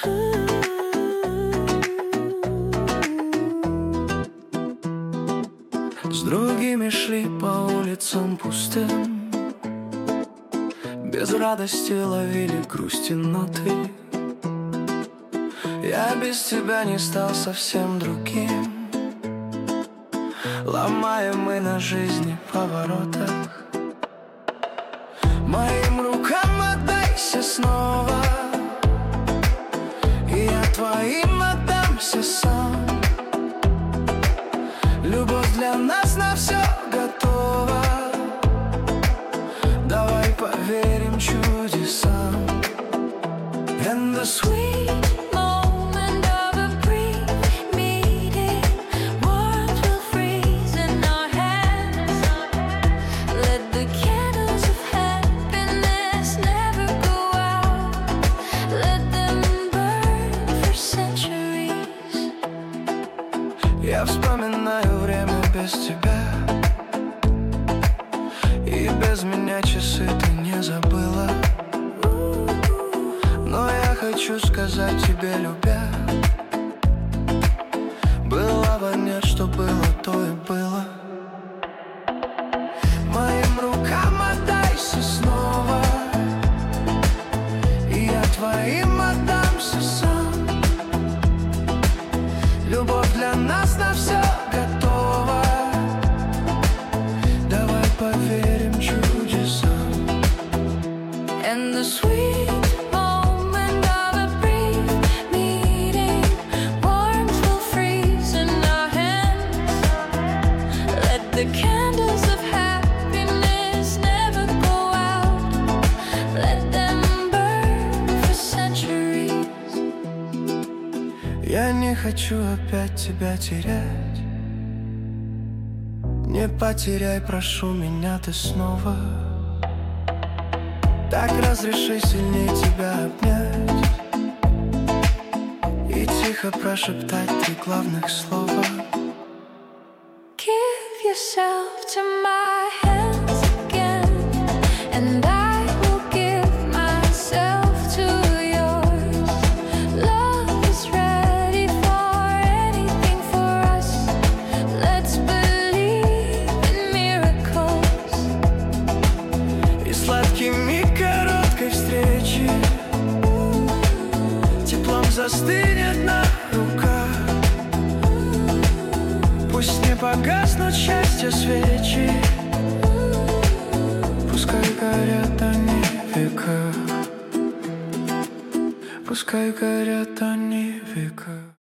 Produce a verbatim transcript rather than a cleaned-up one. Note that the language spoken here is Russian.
С другими шли по улицам пустым, без радости ловили грусти ноты. Я без тебя не стал совсем другим. Ломаем мы на жизни поворотах. Моим рукам отдайся снова, и я твоим отдамся сам. Любовь для нас на все готова. Давай поверим чудесам. And the sweet moment of a brief meeting, warmth will freeze in our hands. Let the candles of happiness never go out. Let them burn for centuries. Я вспоминаю время без тебя, и без меня часы ты не забыла. Но я хочу сказать тебе, любя, былого нет, что было, то и было. Моим рукам отдайся снова, и я твоим отдамся сам. Любовь для нас на все готова. Давай поверим чудесам. And the sweet moment of a brief meeting, warmth will freeze in our hands. Let the candles of happiness never go out. Let them burn for centuries. Я не хочу опять тебя терять. Не потеряй, прошу меня ты снова. Так разреши сильнее тебя обнять и тихо прошептать три главных слова. Give yourself to my hands again, and I will give myself to yours. Love is ready for anything for us. Let's believe in miracles. И сладкий миг короткой встречи теплом застынет на руках. Пусть не погаснут счастья свечи, пускай горят они в веках. Пускай горят они в веках.